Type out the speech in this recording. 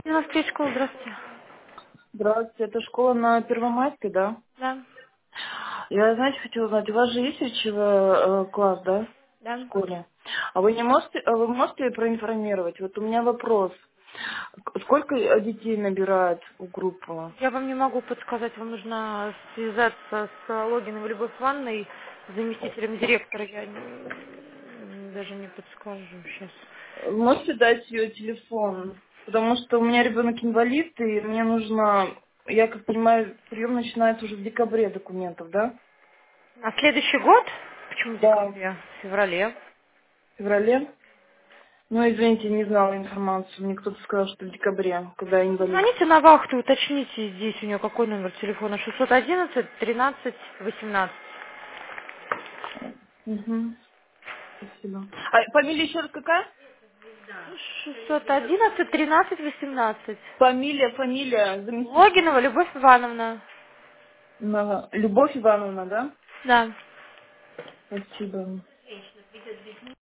Москве школа, здравствуйте. Здравствуйте, это школа на Первомайской, да? Да, Я, знаете, хотела узнать, у вас же есть речевой класс, да, в да. школе? А вы можете проинформировать? Вот у меня вопрос. Сколько детей набирают в группу? Я вам не могу подсказать, вам нужно связаться с Логиновой Любовь Ивановной, заместителем директора. Даже не подскажу сейчас. Можете дать ее телефон? Потому что у меня ребенок инвалид, и мне нужно, я как понимаю, прием начинается уже в декабре документов, да? На следующий год? Почему в Да, декабре? В феврале. в феврале. Ну, извините, не знала информацию. Мне кто-то сказал, что в декабре, когда я инвалид. Звоните на вахту, уточните здесь у нее какой номер телефона. 611-13-18. Угу. Спасибо. А фамилия еще раз какая? 611-13-18. Фамилия, заместитель. Логинова Любовь Ивановна. Любовь Ивановна, да? Да. Спасибо.